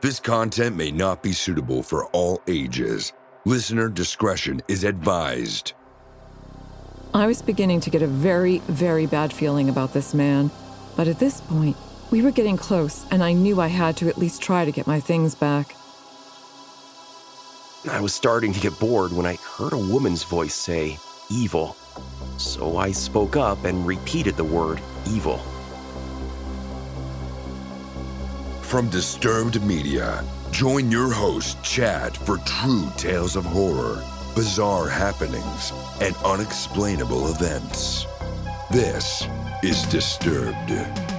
This content may not be suitable for all ages. Listener discretion is advised. I was beginning to get a very, very bad feeling about this man. But at this point, we were getting close, and I knew I had to at least try to get my things back. I was starting to get bored when I heard a woman's voice say, "evil." So I spoke up and repeated the word, "evil." From Disturbed Media, join your host, Chad, for true tales of horror, bizarre happenings, and unexplainable events. This is Disturbed.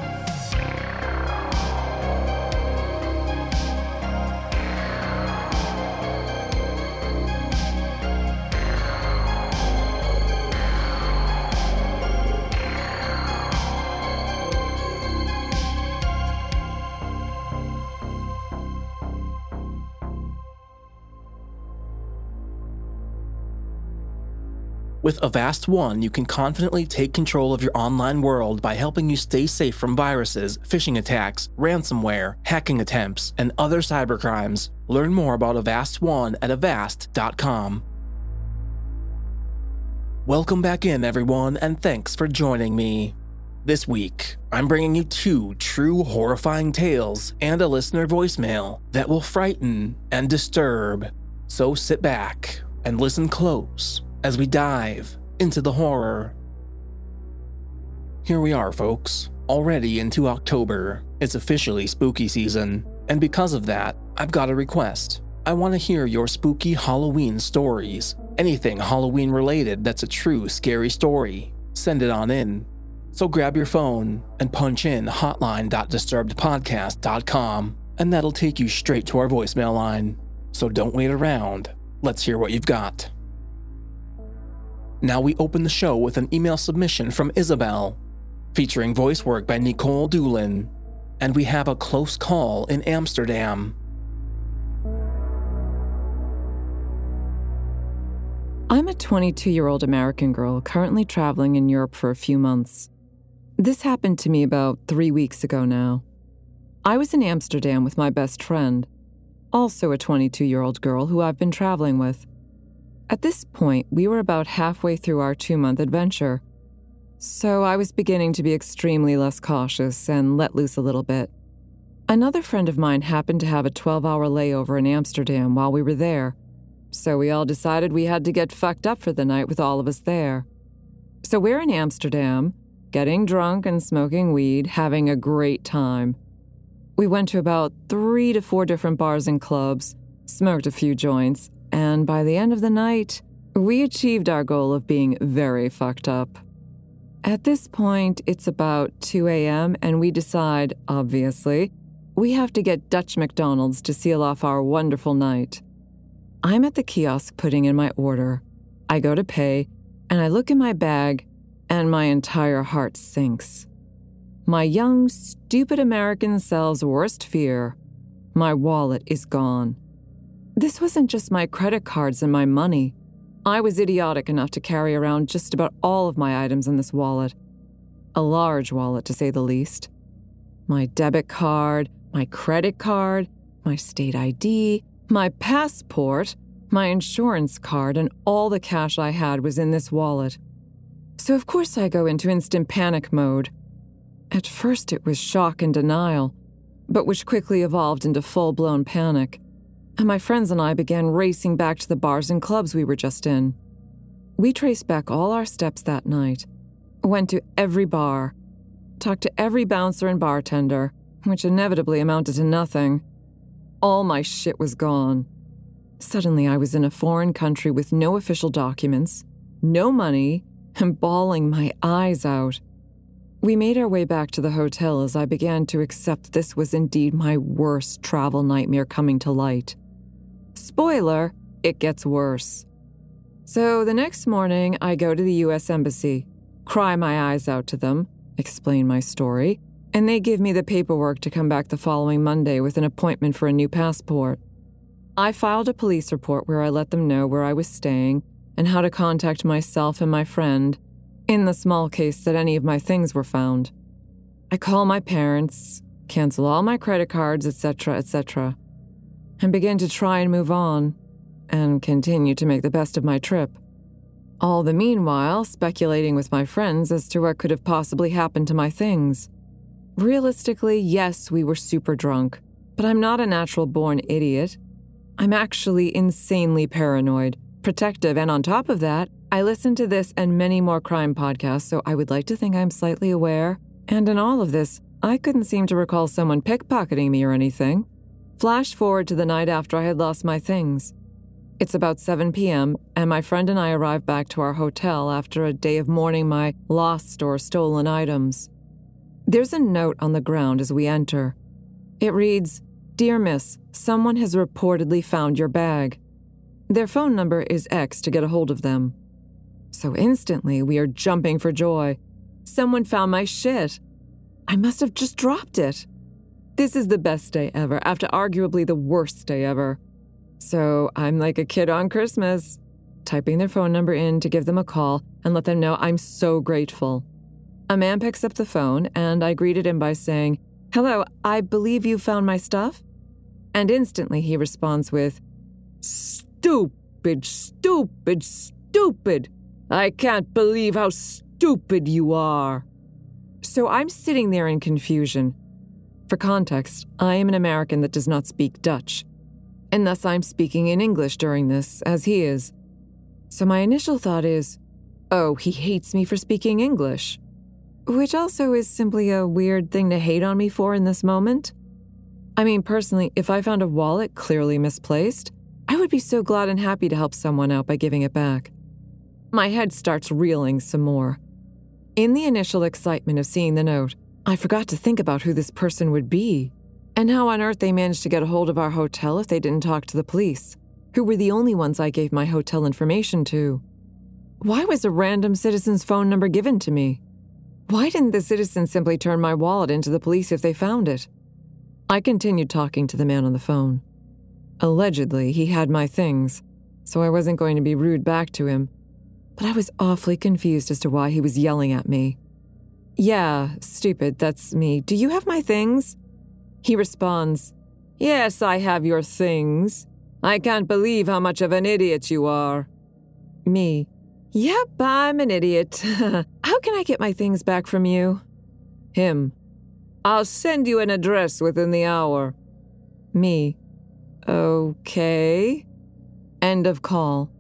With Avast One, you can confidently take control of your online world by helping you stay safe from viruses, phishing attacks, ransomware, hacking attempts, and other cybercrimes. Learn more about Avast One at avast.com. Welcome back in, everyone, and thanks for joining me. This week, I'm bringing you 2 true horrifying tales and a listener voicemail that will frighten and disturb. So sit back and listen close as we dive into the horror. Here we are, folks, already into October. It's officially spooky season, and because of that, I've got a request. I want to hear your spooky Halloween stories. Anything Halloween related that's a true scary story. Send it on in. So grab your phone and punch in hotline.disturbedpodcast.com, and that'll take you straight to our voicemail line. So don't wait around. Let's hear what you've got. Now we open the show with an email submission from Isabel, featuring voice work by Nicole Doolin, and we have a close call in Amsterdam. I'm a 22-year-old American girl currently traveling in Europe for a few months. This happened to me about 3 weeks ago now. I was in Amsterdam with my best friend, also a 22-year-old girl who I've been traveling with. At this point, we were about halfway through our 2-month adventure, so I was beginning to be extremely less cautious and let loose a little bit. Another friend of mine happened to have a 12-hour layover in Amsterdam while we were there, so we all decided we had to get fucked up for the night with all of us there. So we're in Amsterdam, getting drunk and smoking weed, having a great time. We went to about 3 to 4 different bars and clubs, smoked a few joints, and by the end of the night, we achieved our goal of being very fucked up. At this point, it's about 2 a.m., and we decide, obviously, we have to get Dutch McDonald's to seal off our wonderful night. I'm at the kiosk putting in my order. I go to pay, and I look in my bag, and my entire heart sinks. My young, stupid American self's worst fear. My wallet is gone. This wasn't just my credit cards and my money. I was idiotic enough to carry around just about all of my items in this wallet. A large wallet, to say the least. My debit card, my credit card, my state ID, my passport, my insurance card, and all the cash I had was in this wallet. So of course I go into instant panic mode. At first it was shock and denial, but which quickly evolved into full-blown panic. And my friends and I began racing back to the bars and clubs we were just in. We traced back all our steps that night, went to every bar, talked to every bouncer and bartender, which inevitably amounted to nothing. All my shit was gone. Suddenly I was in a foreign country with no official documents, no money, and bawling my eyes out. We made our way back to the hotel as I began to accept this was indeed my worst travel nightmare coming to light. Spoiler, it gets worse. So the next morning, I go to the U.S. Embassy, cry my eyes out to them, explain my story, and they give me the paperwork to come back the following Monday with an appointment for a new passport. I filed a police report where I let them know where I was staying and how to contact myself and my friend, in the small case that any of my things were found. I call my parents, cancel all my credit cards, etc., etc. and begin to try and move on and continue to make the best of my trip. All the meanwhile, speculating with my friends as to what could have possibly happened to my things. Realistically, yes, we were super drunk, but I'm not a natural-born idiot. I'm actually insanely paranoid, protective, and on top of that, I listen to this and many more crime podcasts, so I would like to think I'm slightly aware. And in all of this, I couldn't seem to recall someone pickpocketing me or anything. Flash forward to the night after I had lost my things. It's about 7 p.m., and my friend and I arrive back to our hotel after a day of mourning my lost or stolen items. There's a note on the ground as we enter. It reads, "Dear Miss, someone has reportedly found your bag. Their phone number is X to get a hold of them." So instantly, we are jumping for joy. Someone found my shit. I must have just dropped it. This is the best day ever, after arguably the worst day ever. So I'm like a kid on Christmas, typing their phone number in to give them a call and let them know I'm so grateful. A man picks up the phone, and I greeted him by saying, "Hello, I believe you found my stuff?" And instantly he responds with, "Stupid, stupid, stupid. I can't believe how stupid you are." So I'm sitting there in confusion. For context, I am an American that does not speak Dutch, and thus I'm speaking in English during this, as he is. So my initial thought is, oh, he hates me for speaking English, which also is simply a weird thing to hate on me for in this moment. I mean, personally, if I found a wallet clearly misplaced, I would be so glad and happy to help someone out by giving it back. My head starts reeling some more. In the initial excitement of seeing the note, I forgot to think about who this person would be, and how on earth they managed to get a hold of our hotel if they didn't talk to the police, who were the only ones I gave my hotel information to. Why was a random citizen's phone number given to me? Why didn't the citizen simply turn my wallet into the police if they found it? I continued talking to the man on the phone. Allegedly, he had my things, so I wasn't going to be rude back to him, but I was awfully confused as to why he was yelling at me. "Yeah, stupid, that's me. Do you have my things?" He responds, "Yes, I have your things. I can't believe how much of an idiot you are." Me, "Yep, I'm an idiot. How can I get my things back from you?" Him, "I'll send you an address within the hour." Me, "Okay." End of call.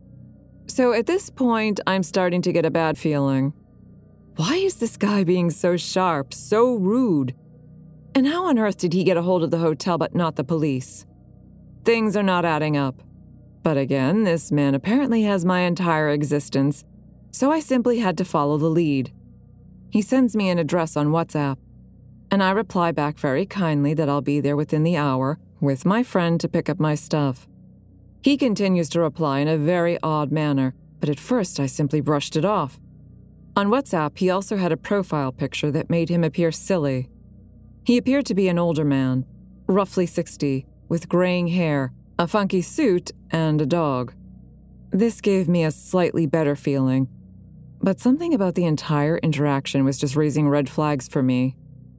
So at this point, I'm starting to get a bad feeling. Why is this guy being so sharp, so rude? And how on earth did he get a hold of the hotel but not the police? Things are not adding up. But again, this man apparently has my entire existence, so I simply had to follow the lead. He sends me an address on WhatsApp, and I reply back very kindly that I'll be there within the hour with my friend to pick up my stuff. He continues to reply in a very odd manner, but at first I simply brushed it off. On WhatsApp, he also had a profile picture that made him appear silly. He appeared to be an older man, roughly 60, with graying hair, a funky suit, and a dog. This gave me a slightly better feeling, but something about the entire interaction was just raising red flags for me.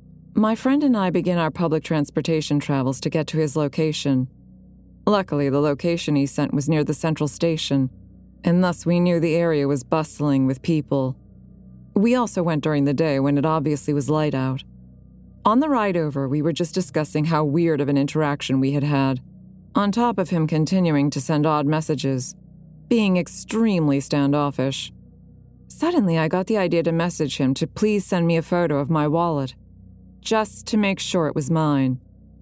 My friend and I began our public transportation travels to get to his location. Luckily, the location he sent was near the central station, and thus we knew the area was bustling with people. We also went during the day when it obviously was light out. On the ride over, we were just discussing how weird of an interaction we had had, on top of him continuing to send odd messages, being extremely standoffish. Suddenly, I got the idea to message him to please send me a photo of my wallet, just to make sure it was mine.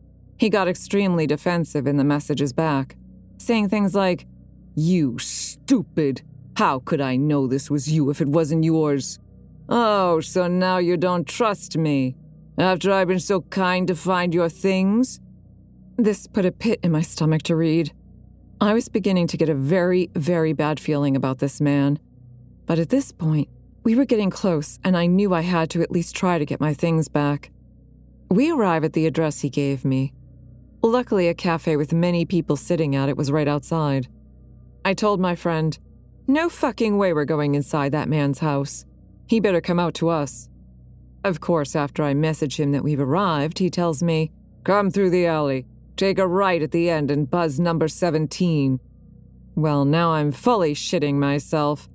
He got extremely defensive in the messages back, saying things like, "You stupid! How could I know this was you if it wasn't yours? Oh, so now you don't trust me, after I've been so kind to find your things?" This put a pit in my stomach to read. I was beginning to get a very, very bad feeling about this man. But at this point, we were getting close, and I knew I had to at least try to get my things back. We arrive at the address he gave me. Luckily, a cafe with many people sitting at it was right outside. I told my friend, "No fucking way we're going inside that man's house. He better come out to us." Of course, after I message him that we've arrived, he tells me, "Come through the alley. take a right at the end and buzz number 17. Well, now I'm fully shitting myself.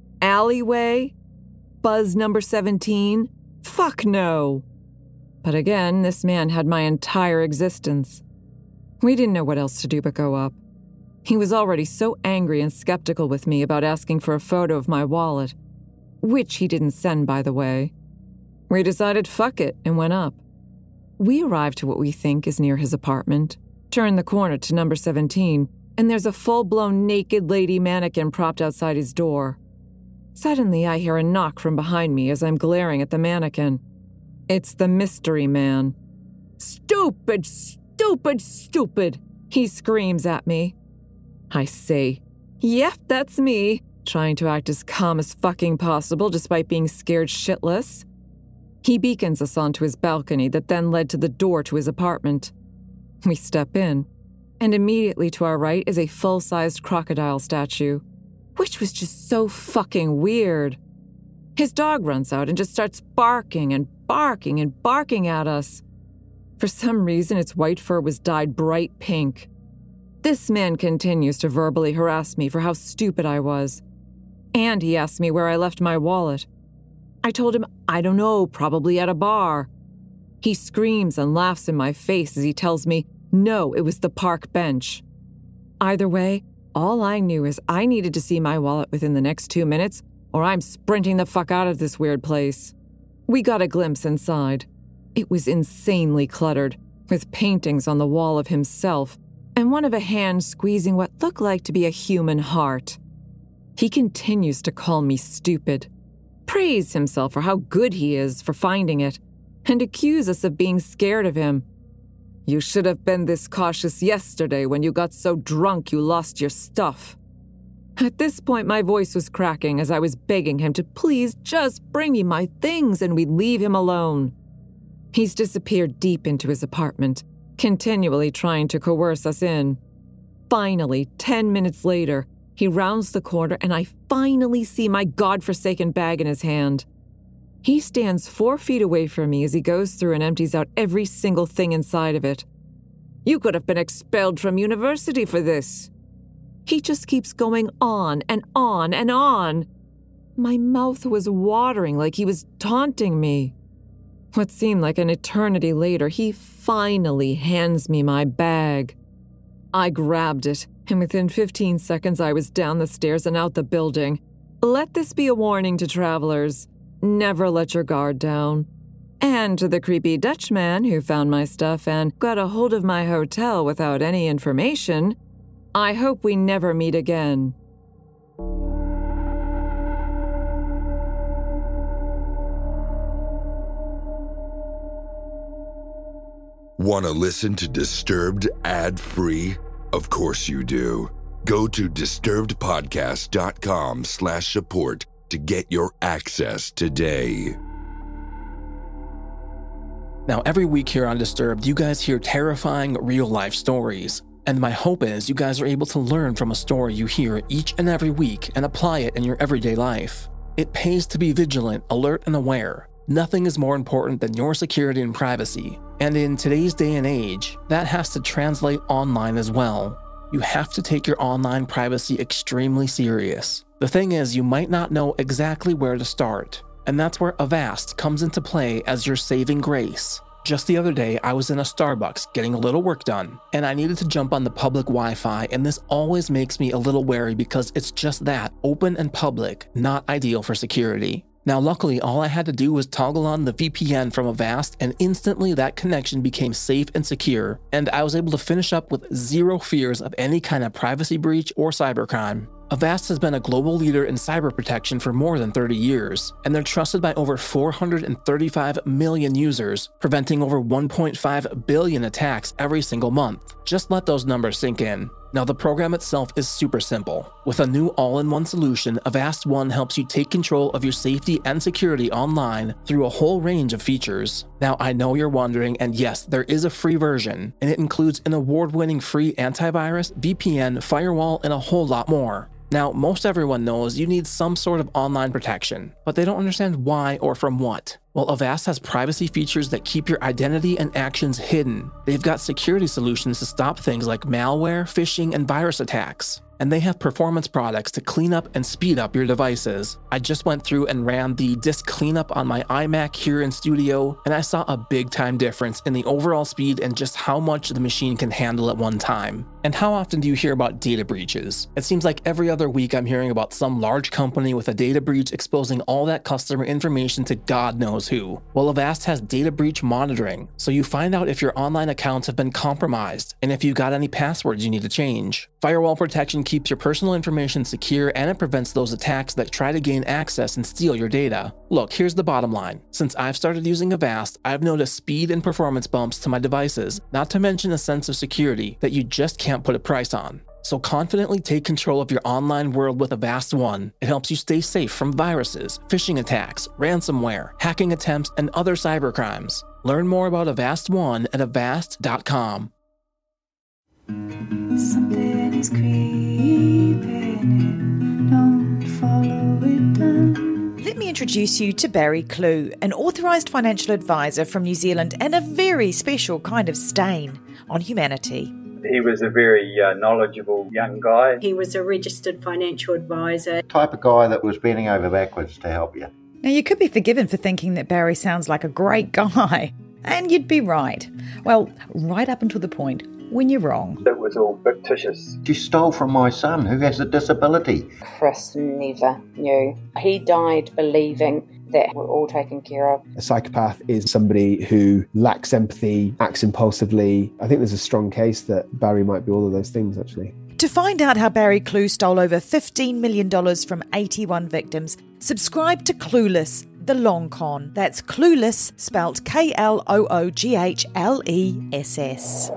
Alleyway? Buzz number 17? Fuck no. But again, this man had my entire existence. We didn't know what else to do but go up. He was already so angry and skeptical with me about asking for a photo of my wallet, which he didn't send, by the way. We decided fuck it and went up. We arrived to what we think is near his apartment, turn the corner to number 17, and there's a full-blown naked lady mannequin propped outside his door. Suddenly, I hear a knock from behind me as I'm glaring at the mannequin. It's the mystery man. "Stupid, stupid, stupid," he screams at me. I say, "Yep, that's me," trying to act as calm as fucking possible despite being scared shitless. He beacons us onto his balcony that then led to the door to his apartment. We step in, and immediately to our right is a full-sized crocodile statue, which was just so fucking weird. His dog runs out and just starts barking and barking and barking at us. For some reason, its white fur was dyed bright pink. This man continues to verbally harass me for how stupid I was. And he asked me where I left my wallet. I told him, I don't know, probably at a bar. He screams and laughs in my face as he tells me, no, it was the park bench. Either way, all I knew is I needed to see my wallet within the next 2 minutes, or I'm sprinting the fuck out of this weird place. We got a glimpse inside. It was insanely cluttered, with paintings on the wall of himself, and one of a hand squeezing what looked like to be a human heart. He continues to call me stupid, praise himself for how good he is for finding it, and accuse us of being scared of him. You should have been this cautious yesterday when you got so drunk you lost your stuff. At this point, my voice was cracking as I was begging him to please just bring me my things and we'd leave him alone. He's disappeared deep into his apartment, continually trying to coerce us in. Finally, 10 minutes later, he rounds the corner and I finally see my godforsaken bag in his hand. He stands 4 feet away from me as he goes through and empties out every single thing inside of it. You could have been expelled from university for this. He just keeps going on and on and on. My mouth was watering like he was taunting me. What seemed like an eternity later, he finally hands me my bag. I grabbed it, and within 15 seconds I was down the stairs and out the building. Let this be a warning to travelers. Never let your guard down. And to the creepy Dutchman who found my stuff and got a hold of my hotel without any information, I hope we never meet again. Want to listen to Disturbed ad-free? Of course you do. Go to disturbedpodcast.com/support to get your access today. Now, every week here on Disturbed, you guys hear terrifying real-life stories. And my hope is you guys are able to learn from a story you hear each and every week and apply it in your everyday life. It pays to be vigilant, alert, and aware. Nothing is more important than your security and privacy. And in today's day and age, that has to translate online as well. You have to take your online privacy extremely serious. The thing is, you might not know exactly where to start. And that's where Avast comes into play as your saving grace. Just the other day, I was in a Starbucks getting a little work done, and I needed to jump on the public Wi-Fi, and this always makes me a little wary because it's just that, open and public, not ideal for security. Now luckily, all I had to do was toggle on the VPN from Avast, and instantly that connection became safe and secure, and I was able to finish up with zero fears of any kind of privacy breach or cybercrime. Avast has been a global leader in cyber protection for more than 30 years, and they're trusted by over 435 million users, preventing over 1.5 billion attacks every single month. Just let those numbers sink in. Now, the program itself is super simple. With a new all-in-one solution, Avast One helps you take control of your safety and security online through a whole range of features. Now, I know you're wondering, and yes, there is a free version, and it includes an award-winning free antivirus, VPN, firewall, and a whole lot more. Now, most everyone knows you need some sort of online protection, but they don't understand why or from what. Well, Avast has privacy features that keep your identity and actions hidden. They've got security solutions to stop things like malware, phishing, and virus attacks. And they have performance products to clean up and speed up your devices. I just went through and ran the disk cleanup on my iMac here in studio, and I saw a big time difference in the overall speed and just how much the machine can handle at one time. And how often do you hear about data breaches? It seems like every other week I'm hearing about some large company with a data breach exposing all that customer information to God knows who. Well, Avast has data breach monitoring, so you find out if your online accounts have been compromised and if you've got any passwords you need to change. Firewall protection keeps your personal information secure, and it prevents those attacks that try to gain access and steal your data. Look, here's the bottom line. Since I've started using Avast, I've noticed speed and performance bumps to my devices, not to mention a sense of security that you just can't put a price on. So confidently take control of your online world with Avast One. It helps you stay safe from viruses, phishing attacks, ransomware, hacking attempts, and other cybercrimes. Learn more about Avast One at avast.com. Something is creeping in, don't follow it down. Let me introduce you to Barry Clew, an authorised financial advisor from New Zealand and a very special kind of stain on humanity. He was a very knowledgeable young guy. He was a registered financial advisor. Type of guy that was bending over backwards to help you. Now, you could be forgiven for thinking that Barry sounds like a great guy, and you'd be right. Well, right up until the point when you're wrong. It was all fictitious. You stole from my son who has a disability. Chris never knew. He died believing that we're all taken care of. A psychopath is somebody who lacks empathy, acts impulsively. I think there's a strong case that Barry might be all of those things, actually. To find out how Barry Clew stole over $15 million from 81 victims, subscribe to Clueless, the long con. That's Clueless, spelt Klooghless.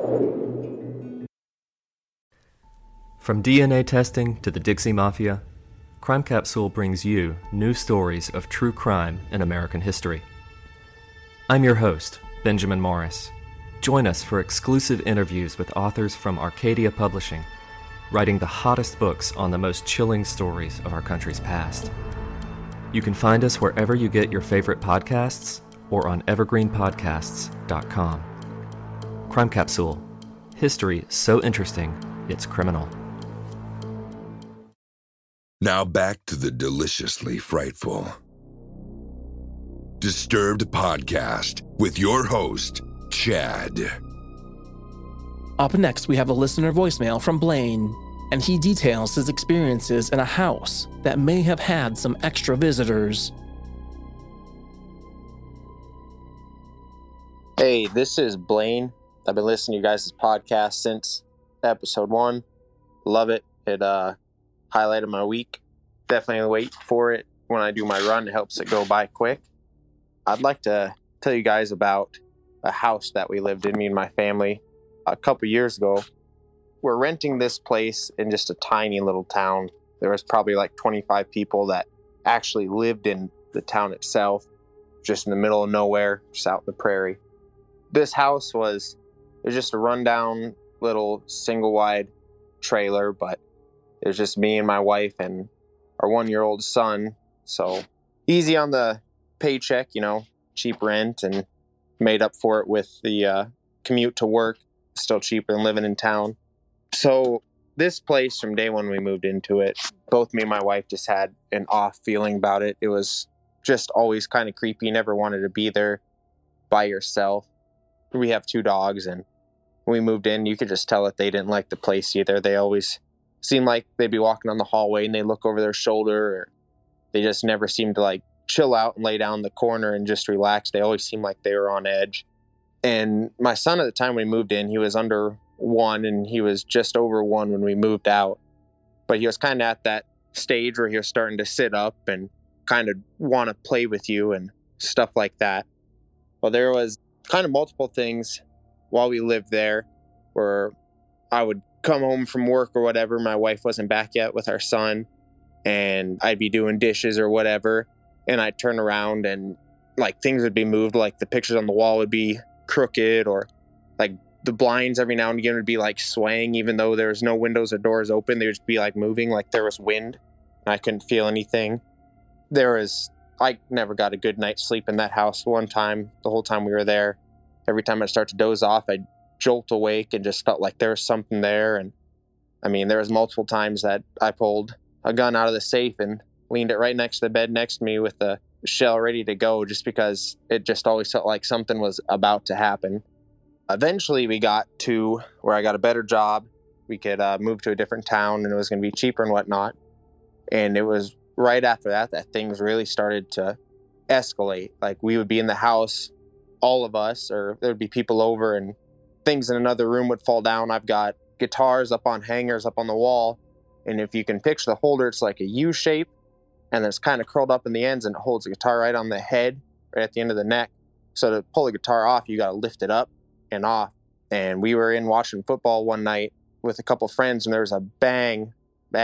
From DNA testing to the Dixie Mafia, Crime Capsule brings you new stories of true crime in American history. I'm your host, Benjamin Morris. Join us for exclusive interviews with authors from Arcadia Publishing, writing the hottest books on the most chilling stories of our country's past. You can find us wherever you get your favorite podcasts or on evergreenpodcasts.com. Crime Capsule. History so interesting, it's criminal. Now back to the deliciously frightful Disturbed Podcast with your host, Chad. Up next, we have a listener voicemail from Blaine, and he details his experiences in a house that may have had some extra visitors. Hey, this is Blaine. I've been listening to you guys' podcast since episode 1. Love it. It highlighted my week. Definitely wait for it when I do my run. It helps it go by quick. I'd like to tell you guys about a house that we lived in, me and my family, a couple years ago. We're renting this place in just a tiny little town. There was probably like 25 people that actually lived in the town itself, just in the middle of nowhere, just out in the prairie. This house was just a rundown little single-wide trailer, but it was just me and my wife and our 1-year-old son. So easy on the paycheck, cheap rent, and made up for it with the commute to work. Still cheaper than living in town. So this place, from day one we moved into it, both me and my wife just had an off feeling about it. It was just always kind of creepy. You never wanted to be there by yourself. We have 2 dogs, and when we moved in, you could just tell that they didn't like the place either. They always seemed like they'd be walking on the hallway and they look over their shoulder, or they just never seemed to like chill out and lay down in the corner and just relax. They always seemed like they were on edge. And my son at the time when we moved in, he was under 1 and he was just over 1 when we moved out. But he was kind of at that stage where he was starting to sit up and kind of want to play with you and stuff like that. Well, there was kind of multiple things while we lived there where I would come home from work or whatever. My wife wasn't back yet with our son, and I'd be doing dishes or whatever. And I'd turn around and like things would be moved, like the pictures on the wall would be crooked, or like the blinds every now and again would be like swaying, even though there's no windows or doors open. They would just be like moving, like there was wind, and I couldn't feel anything. I never got a good night's sleep in that house one time, the whole time we were there. Every time I'd start to doze off, I'd jolt awake and just felt like there was something there. And I mean, there was multiple times that I pulled a gun out of the safe and leaned it right next to the bed next to me with the shell ready to go, just because it just always felt like something was about to happen. Eventually we got to where I got a better job. We could move to a different town, and it was going to be cheaper and whatnot. And it was right after that things really started to escalate. Like, we would be in the house, all of us, or there'd be people over, and things in another room would fall down. I've got guitars up on hangers up on the wall, and if you can picture the holder, it's like a U shape, and then it's kind of curled up in the ends, and it holds the guitar right on the head, right at the end of the neck. So to pull the guitar off, you got to lift it up and off. And we were in watching football one night with a couple friends, and there was a bang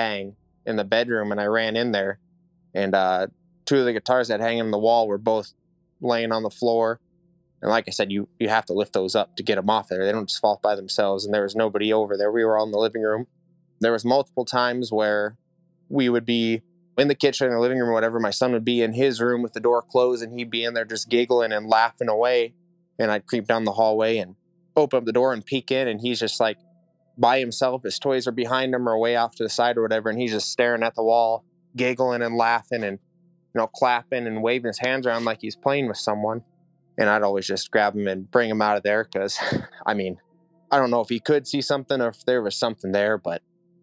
in the bedroom, and I ran in there, and two of the guitars that hang on the wall were both laying on the floor. And like I said, you have to lift those up to get them off there. They don't just fall by themselves, and there was nobody over there. We were all in the living room. There was multiple times where we would be in the kitchen or living room or whatever. My son would be in his room with the door closed, and he'd be in there just giggling and laughing away. And I'd creep down the hallway and open up the door and peek in, and he's just like by himself. His toys are behind him or way off to the side or whatever, and he's just staring at the wall, giggling and laughing and, clapping and waving his hands around like he's playing with someone. And I'd always just grab him and bring him out of there, because, I mean, I don't know if he could see something or if there was something there, but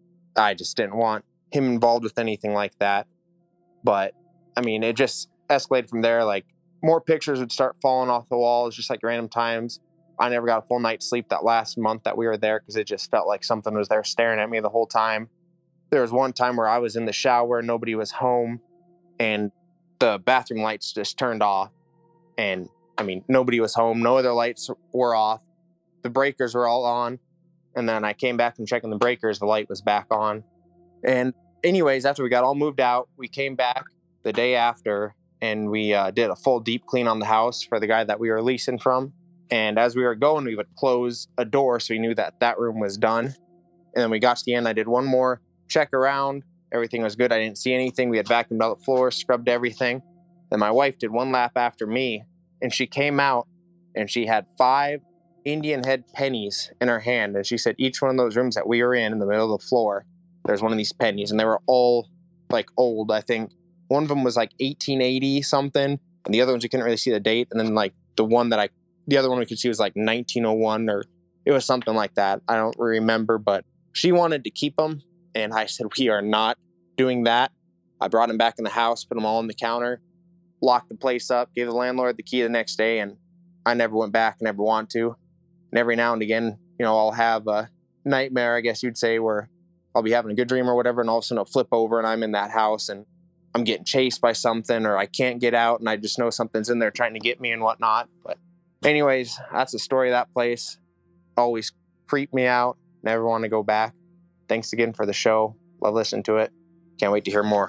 I just didn't want him involved with anything like that. But, I mean, it just escalated from there. Like, more pictures would start falling off the walls, just like random times. I never got a full night's sleep that last month that we were there, because it just felt like something was there staring at me the whole time. There was one time where I was in the shower, nobody was home, and the bathroom lights just turned off. And I mean, nobody was home. No other lights were off. The breakers were all on. And then I came back from checking the breakers. The light was back on. And anyways, after we got all moved out, we came back the day after, and we did a full deep clean on the house for the guy that we were leasing from. And as we were going, we would close a door, so we knew that room was done. And then we got to the end. I did one more check around. Everything was good. I didn't see anything. We had vacuumed out the floor, scrubbed everything. Then my wife did one lap after me, and she came out, and she had 5 Indian head pennies in her hand. And she said each one of those rooms that we were in the middle of the floor, there's one of these pennies, and they were all like old. I think one of them was like 1880 something, and the other ones you couldn't really see the date. And then like the other one we could see was like 1901, or it was something like that. I don't remember, but she wanted to keep them, and I said, we are not doing that. I brought them back in the house, put them all on the counter, locked the place up, gave the landlord the key the next day, and I never went back, never want to. And every now and again, I'll have a nightmare, I guess you'd say, where I'll be having a good dream or whatever, and all of a sudden I'll flip over and I'm in that house and I'm getting chased by something, or I can't get out and I just know something's in there trying to get me and whatnot. But anyways, that's the story of that place. Always creeped me out. Never want to go back. Thanks again for the show. Love listening to it. Can't wait to hear more.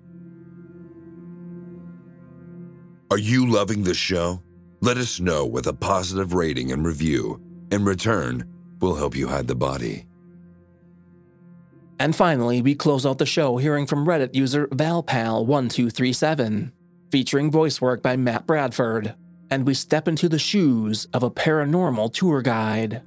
Are you loving the show? Let us know with a positive rating and review. In return, we'll help you hide the body. And finally, we close out the show hearing from Reddit user ValPal1237, featuring voice work by Matt Bradford, and we step into the shoes of a paranormal tour guide.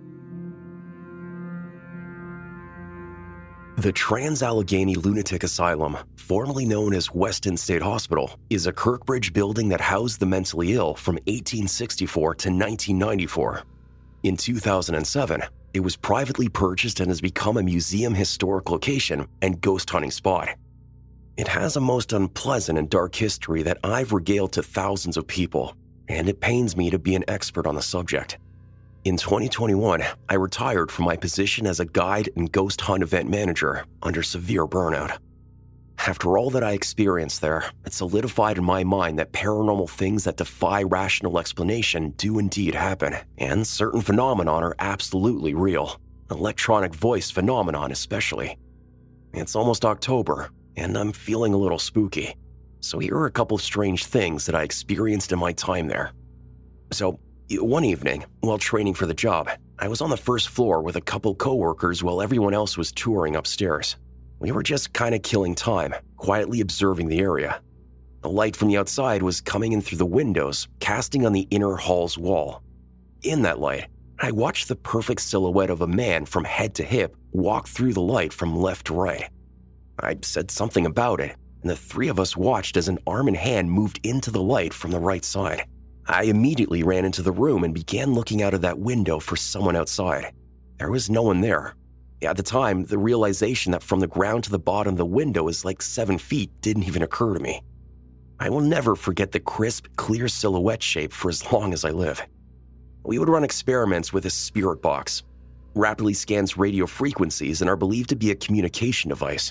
The Trans-Allegheny Lunatic Asylum, formerly known as Weston State Hospital, is a Kirkbridge building that housed the mentally ill from 1864 to 1994. In 2007, it was privately purchased and has become a museum historic location and ghost hunting spot. It has a most unpleasant and dark history that I've regaled to thousands of people, and it pains me to be an expert on the subject. In 2021, I retired from my position as a guide and ghost hunt event manager under severe burnout. After all that I experienced there, it solidified in my mind that paranormal things that defy rational explanation do indeed happen, and certain phenomena are absolutely real. Electronic voice phenomenon especially. It's almost October, and I'm feeling a little spooky. So here are a couple of strange things that I experienced in my time there. So, one evening, while training for the job, I was on the first floor with a couple coworkers while everyone else was touring upstairs. We were just kind of killing time, quietly observing the area. The light from the outside was coming in through the windows, casting on the inner hall's wall. In that light, I watched the perfect silhouette of a man from head to hip walk through the light from left to right. I said something about it, and the three of us watched as an arm and hand moved into the light from the right side. I immediately ran into the room and began looking out of that window for someone outside. There was no one there. At the time, the realization that from the ground to the bottom of the window is like 7 feet didn't even occur to me. I will never forget the crisp, clear silhouette shape for as long as I live. We would run experiments with a spirit box. Rapidly scans radio frequencies and are believed to be a communication device.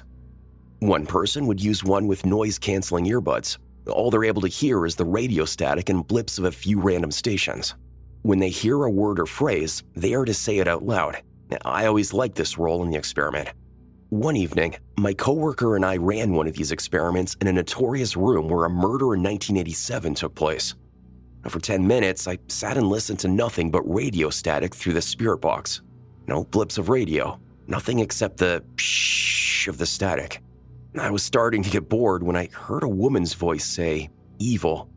One person would use one with noise-canceling earbuds. All they're able to hear is the radio static and blips of a few random stations. When they hear a word or phrase, they are to say it out loud. I always liked this role in the experiment. One evening, my coworker and I ran one of these experiments in a notorious room where a murder in 1987 took place. For 10 minutes, I sat and listened to nothing but radio static through the spirit box. No blips of radio, nothing except the pshh of the static. I was starting to get bored when I heard a woman's voice say, "evil."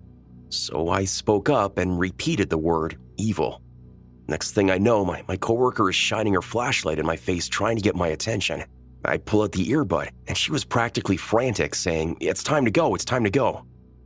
So I spoke up and repeated the word, "evil." Next thing I know, my coworker is shining her flashlight in my face trying to get my attention. I pull out the earbud, and she was practically frantic, saying, "It's time to go, it's time to go."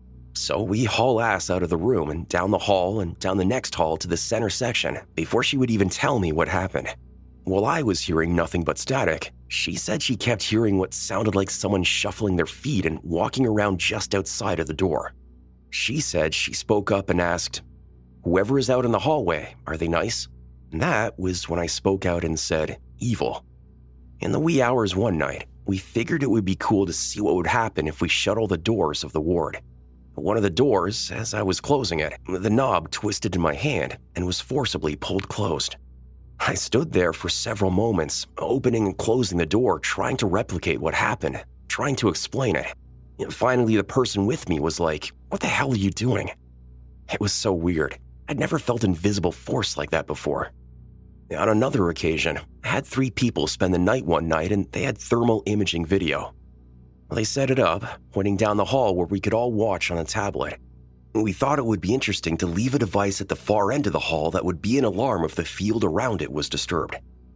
So we haul ass out of the room and down the hall and down the next hall to the center section before she would even tell me what happened. While I was hearing nothing but static, she said she kept hearing what sounded like someone shuffling their feet and walking around just outside of the door. She said she spoke up and asked, "Whoever is out in the hallway, are they nice?" And that was when I spoke out and said, "evil." In the wee hours one night, we figured it would be cool to see what would happen if we shut all the doors of the ward. One of the doors, as I was closing it, the knob twisted in my hand and was forcibly pulled closed. I stood there for several moments, opening and closing the door, trying to replicate what happened, trying to explain it. And finally, the person with me was like, "What the hell are you doing?" It was so weird. I'd never felt invisible force like that before. On another occasion, I had 3 people spend the night one night and they had thermal imaging video. They set it up, pointing down the hall where we could all watch on a tablet. We thought it would be interesting to leave a device at the far end of the hall that would be an alarm if the field around it was disturbed.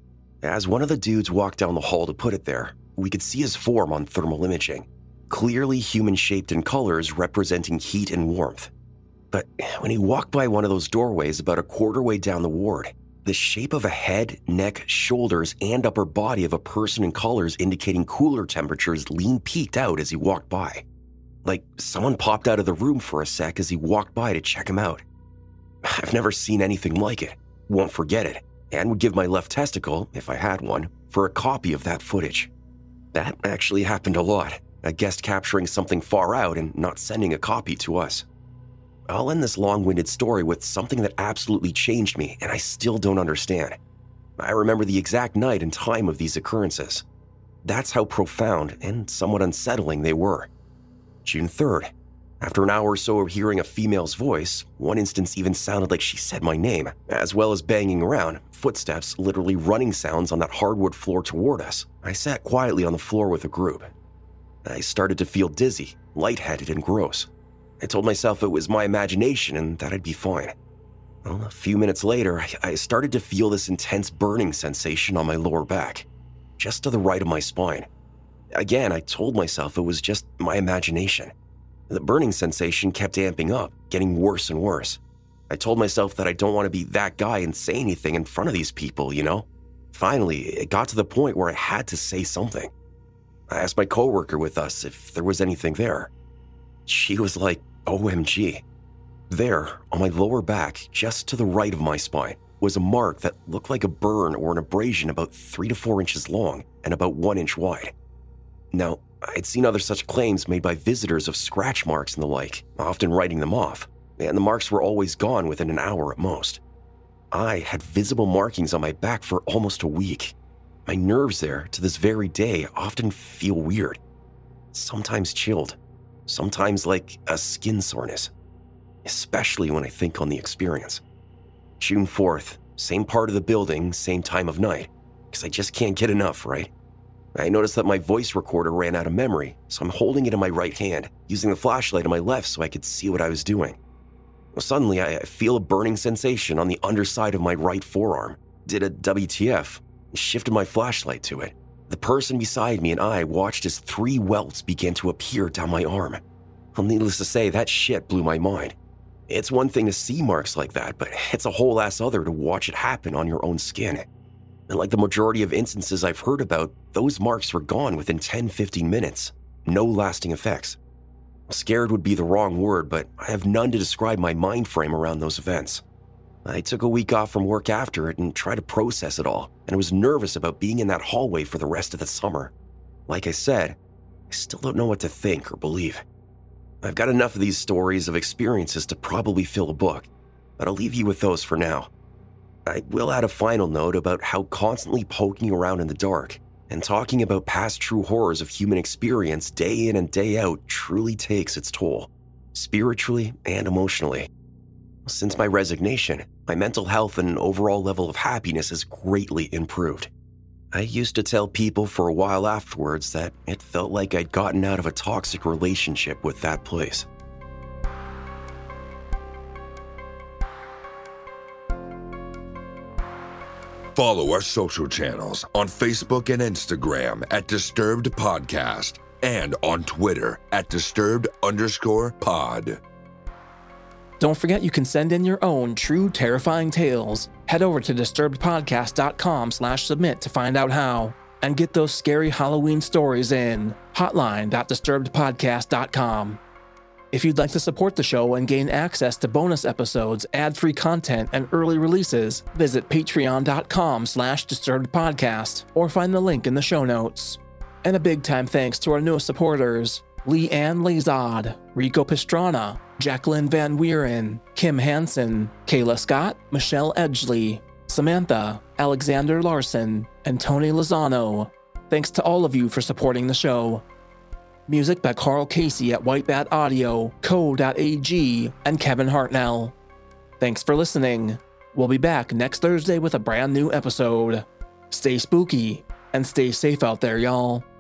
As one of the dudes walked down the hall to put it there, we could see his form on thermal imaging, clearly human-shaped in colors representing heat and warmth. But when he walked by one of those doorways about a quarter way down the ward, the shape of a head, neck, shoulders, and upper body of a person in colors indicating cooler temperatures peeked out as he walked by. Like someone popped out of the room for a sec as he walked by to check him out. I've never seen anything like it, won't forget it, and would give my left testicle, if I had one, for a copy of that footage. That actually happened a lot, a guest capturing something far out and not sending a copy to us. I'll end this long-winded story with something that absolutely changed me and I still don't understand. I remember the exact night and time of these occurrences. That's how profound and somewhat unsettling they were. June 3rd. After an hour or so of hearing a female's voice, one instance even sounded like she said my name, as well as banging around, footsteps, literally running sounds on that hardwood floor toward us. I sat quietly on the floor with a group. I started to feel dizzy, lightheaded, and gross. I told myself it was my imagination and that I'd be fine. Well, a few minutes later, I started to feel this intense burning sensation on my lower back, just to the right of my spine. Again, I told myself it was just my imagination. The burning sensation kept amping up, getting worse and worse. I told myself that I don't want to be that guy and say anything in front of these people, you know? Finally, it got to the point where I had to say something. I asked my coworker with us if there was anything there. She was like, "OMG." There, on my lower back, just to the right of my spine, was a mark that looked like a burn or an abrasion about 3 to 4 inches long and about 1 inch wide. Now, I'd seen other such claims made by visitors of scratch marks and the like, often writing them off, and the marks were always gone within an hour at most. I had visible markings on my back for almost a week. My nerves there, to this very day, often feel weird, sometimes chilled. Sometimes like a skin soreness, especially when I think on the experience. June 4th, Same part of the building, same time of night. Because I just can't get enough, right? I noticed that my voice recorder ran out of memory, so I'm holding it in my right hand, using the flashlight on my left so I could see what I was doing. Well, suddenly, I feel a burning sensation on the underside of my right forearm. Did a WTF, and shifted my flashlight to it. The person beside me and I watched as 3 welts began to appear down my arm. Well, needless to say, that shit blew my mind. It's one thing to see marks like that, but it's a whole ass other to watch it happen on your own skin. And like the majority of instances I've heard about, those marks were gone within 10-15 minutes. No lasting effects. Scared would be the wrong word, but I have none to describe my mind frame around those events. I took a week off from work after it and tried to process it all, and I was nervous about being in that hallway for the rest of the summer. Like I said, I still don't know what to think or believe. I've got enough of these stories of experiences to probably fill a book, but I'll leave you with those for now. I will add a final note about how constantly poking around in the dark and talking about past true horrors of human experience day in and day out truly takes its toll, spiritually and emotionally. Since my resignation, my mental health and overall level of happiness has greatly improved. I used to tell people for a while afterwards that it felt like I'd gotten out of a toxic relationship with that place. Follow our social channels on Facebook and Instagram at Disturbed Podcast and on Twitter at Disturbed_pod. Don't forget you can send in your own true terrifying tales. Head over to disturbedpodcast.com/submit to find out how. And get those scary Halloween stories in. hotline.disturbedpodcast.com. If you'd like to support the show and gain access to bonus episodes, ad-free content, and early releases, visit patreon.com/disturbedpodcast or find the link in the show notes. And a big time thanks to our newest supporters, Leanne Lazard, Rico Pastrana, Jacqueline Van Wieren, Kim Hansen, Kayla Scott, Michelle Edgley, Samantha, Alexander Larson, and Tony Lozano. Thanks to all of you for supporting the show. Music by Carl Casey at White Bat Audio, Co.ag, and Kevin Hartnell. Thanks for listening. We'll be back next Thursday with a brand new episode. Stay spooky and stay safe out there, y'all.